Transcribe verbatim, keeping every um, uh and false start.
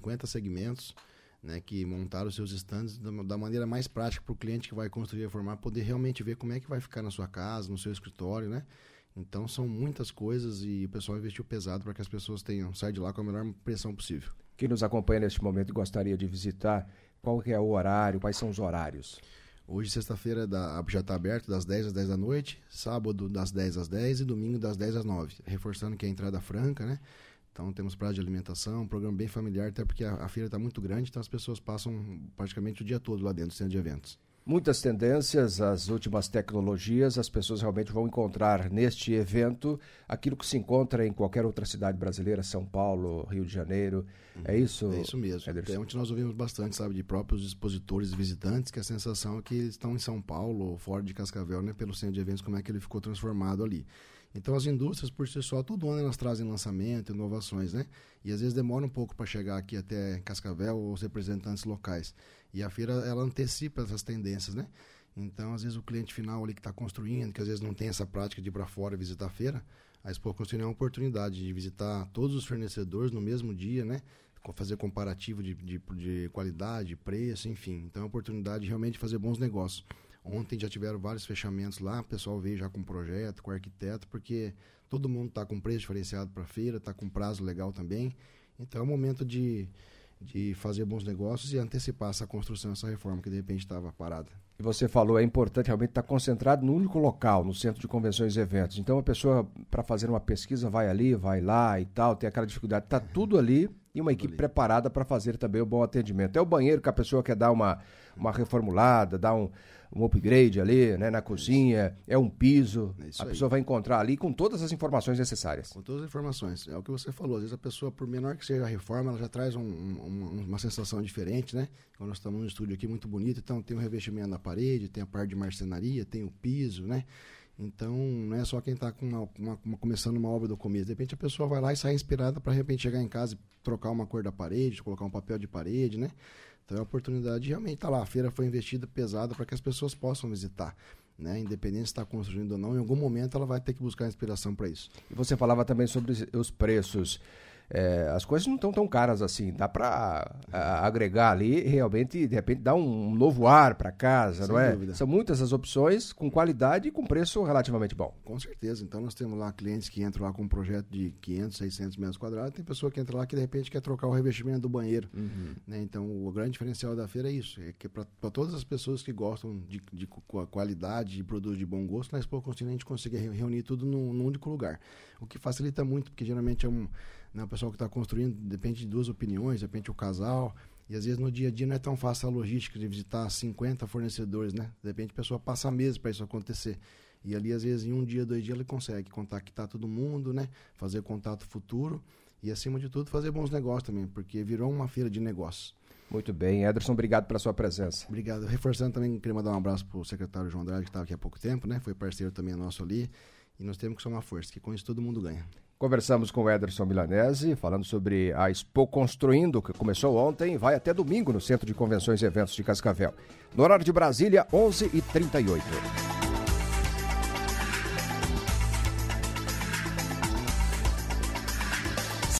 cinquenta segmentos, né, que montaram os seus stands da maneira mais prática para o cliente que vai construir e reformar, poder realmente ver como é que vai ficar na sua casa, no seu escritório, né? Então são muitas coisas e o pessoal investiu pesado para que as pessoas tenham, saiam de lá com a melhor impressão possível. Quem nos acompanha neste momento e gostaria de visitar, qual que é o horário, quais são os horários? Hoje, sexta-feira, já está aberto das dez às dez da noite, sábado das dez às dez e domingo das dez às nove. Reforçando que é a entrada franca, né? Então temos prazo de alimentação, um programa bem familiar, até porque a, a feira está muito grande, então as pessoas passam praticamente o dia todo lá dentro do centro de eventos. Muitas tendências, as últimas tecnologias, as pessoas realmente vão encontrar neste evento aquilo que se encontra em qualquer outra cidade brasileira, São Paulo, Rio de Janeiro. Uhum. É isso? É isso mesmo. Ederson? Até ontem nós ouvimos bastante, sabe, de próprios expositores e visitantes, que a sensação é que eles estão em São Paulo ou fora de Cascavel, né, pelo centro de eventos, como é que ele ficou transformado ali. Então as indústrias, por si só, todo ano elas trazem lançamento, inovações, né? E às vezes demora um pouco para chegar aqui até Cascavel ou os representantes locais. E a feira, ela antecipa essas tendências, né? Então, às vezes o cliente final ali que está construindo, que às vezes não tem essa prática de ir para fora e visitar a feira, a Expo Construindo é uma oportunidade de visitar todos os fornecedores no mesmo dia, né? Fazer comparativo de, de, de qualidade, preço, enfim. Então é uma oportunidade realmente de fazer bons negócios. Ontem já tiveram vários fechamentos lá, o pessoal veio já com projeto, com arquiteto, porque todo mundo está com preço diferenciado para a feira, está com prazo legal também. Então é um momento de, de fazer bons negócios e antecipar essa construção, essa reforma que de repente estava parada. E você falou, é importante realmente estar concentrado no único local, no centro de convenções e eventos. Então a pessoa, para fazer uma pesquisa, vai ali, vai lá e tal, tem aquela dificuldade, está tudo ali. E uma equipe preparada para fazer também o bom atendimento. É o banheiro que a pessoa quer dar uma, uma reformulada, dar um, um upgrade ali, né, na cozinha, é um piso. É a pessoa aí vai encontrar ali com todas as informações necessárias. Com todas as informações. É o que você falou. Às vezes a pessoa, por menor que seja a reforma, ela já traz um, um, uma sensação diferente, né? Quando nós estamos num estúdio aqui muito bonito, então tem o revestimento na parede, tem a parte de marcenaria, tem o piso, né? Então, não é só quem está com uma, uma, uma, começando uma obra do começo. De repente, a pessoa vai lá e sai inspirada para, de repente, chegar em casa e trocar uma cor da parede, colocar um papel de parede, né? Então, é uma oportunidade de realmente estar tá lá. A feira foi investida pesada para que as pessoas possam visitar, né? Independente se está construindo ou não, em algum momento ela vai ter que buscar inspiração para isso. E você falava também sobre os preços. É, as coisas não estão tão caras assim, dá para agregar ali e realmente, de repente, dar um, um novo ar para casa, sem não é? Dúvida. São muitas as opções, com qualidade e com preço relativamente bom. Com certeza, então nós temos lá clientes que entram lá com um projeto de quinhentos, seiscentos metros quadrados, tem pessoa que entra lá que de repente quer trocar o revestimento do banheiro, uhum. né? Então o grande diferencial da feira é isso, é que para todas as pessoas que gostam de, de qualidade, de produtos de bom gosto, na Expo Construindo a gente consegue reunir tudo num, num único lugar, o que facilita muito, porque geralmente é um... Né, o pessoal que está construindo depende de duas opiniões, depende do casal, e às vezes no dia a dia não é tão fácil a logística de visitar cinquenta fornecedores, né? De repente a pessoa passa meses para isso acontecer. E ali, às vezes, em um dia, dois dias, ele consegue contactar todo mundo, né? Fazer contato futuro e, acima de tudo, fazer bons negócios também, porque virou uma feira de negócios. Muito bem. Ederson, obrigado pela sua presença. Obrigado. Reforçando também, queria mandar um abraço para o secretário João Andrade, que estava aqui há pouco tempo, né? Foi parceiro também nosso ali. E nós temos que somar força, que com isso todo mundo ganha. Conversamos com o Ederson Milanese, falando sobre a Expo Construindo, que começou ontem e vai até domingo no Centro de Convenções e Eventos de Cascavel. No horário de Brasília, onze e trinta e oito.